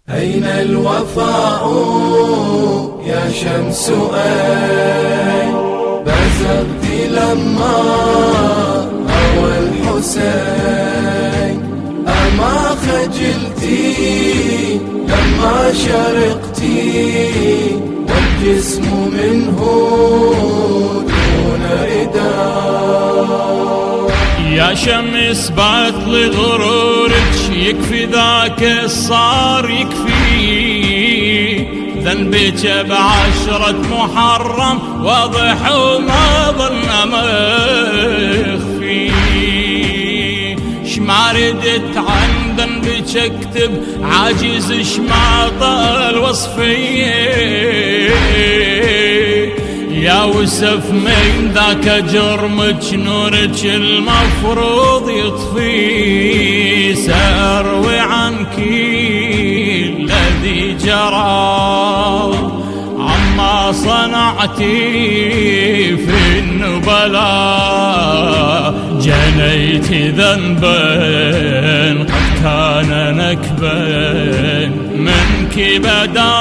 أين الوفاء يا شمس أين بزغت لما روى الحسين أما خجلتي لما شرقتي والجسم منه دون رداء يا شمس باطل غرورك يكفي ذاك الصار يكفي ذنبك بعشرة محرم واضح وما ظن مخفي شما ردت عن ذنبك اكتب عاجز شما طال وصفي يا وسف من ذاك جرمك نورك المفروض يطفي سأروي عنك الذي جرى عما صنعتي في النبلاء جنيت ذنبا قد كان نكبا منك بدا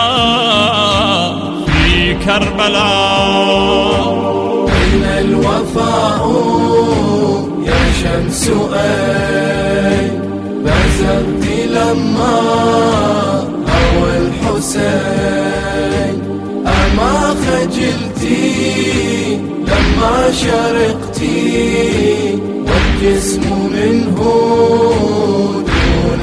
كربلاء أين الوفاء يا شمس أين بزغت لما روى الحسين أما خجلتي لما شرقتي والجسم منه دون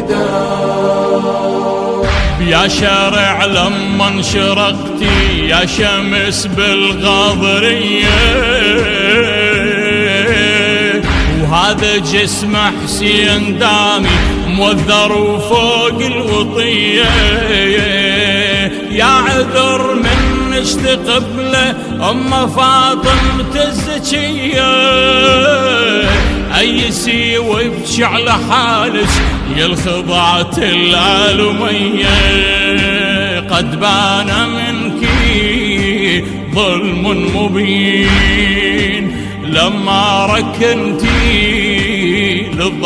رداء يا شارع لما انشرقتي يا شمس بالغاضرية وهذا جسم حسين دامي موذر وفوق الوطية يا عذر من اشتقبله أم فاطمة الزكية أيسي ويبكي على حالك يا الخضعة الآلمية قد بان منك ظلم مبين لما ركنتي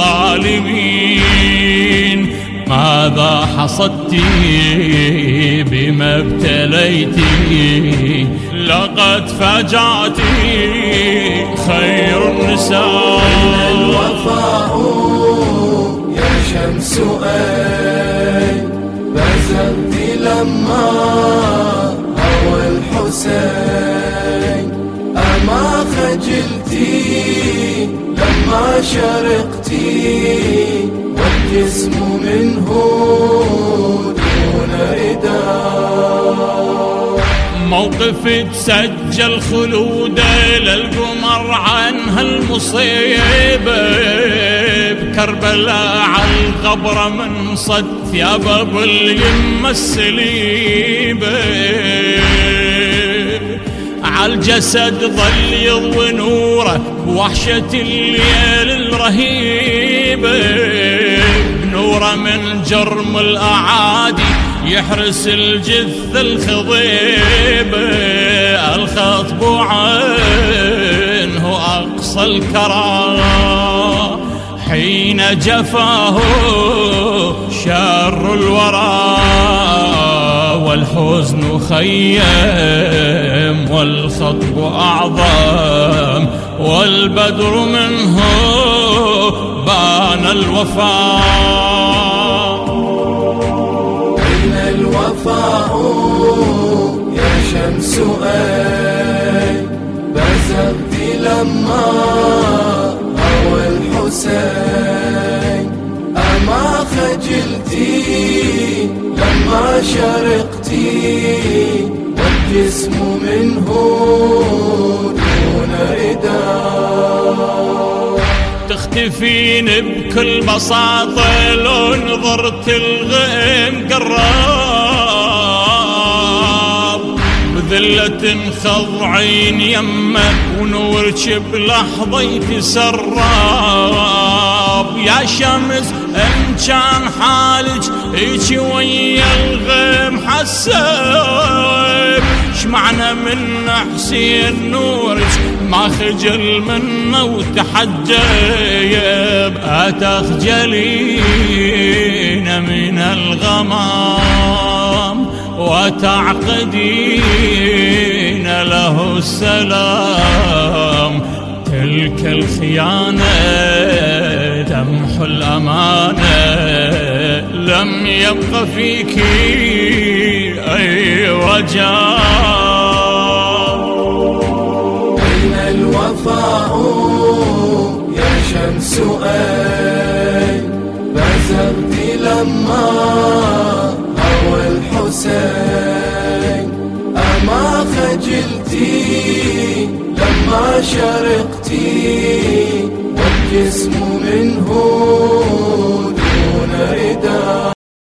للظالمين ماذا حصدتي بما ابتليتي لقد فاجأتي خير النساء الوفاء يا شمس أين بزغت لما روى الحسين أما خجلتي لما شرقتي والجسم منه دون رداء موقف تسجل خلوده للقمر عن هالمصيبة بكربلاء عالغبرة من صد ثيابه باليمة السليبة عالجسد ظل يضوي نوره بوحشة الليل الرهيبة نوره من جرم الأعادي يحرس الجثة الخضيبة الخطب عنه أقصى الكرى حين جفاه شر الورى والحزن خيم والخطب أعظم والبدر منه بان الوفاء أين الوفاء يا شمس أين بزغت لما روى الحسين أما خجلتي لما شرقتي والجسم منه دون رداء تختفين بكل بساطة لو نظرت الغيم قراب بذلة خضعين يمك ونورك بلحظة يتسراب يا شمس ان كان حالك هيجي ويا الغيم حسب شمعنا من حسين نورك ما خجل منه وتحجب أتخجلين من الغمام وتعقدين له السلام. تلك الخيانة تمحو الأمانة، لم يبق فيك أي رجاء. أين الوفاء يا شمس أين بزغت لما هوى الحسين؟ أما خجلتي لما شرقتي والجسم منه دون رداء؟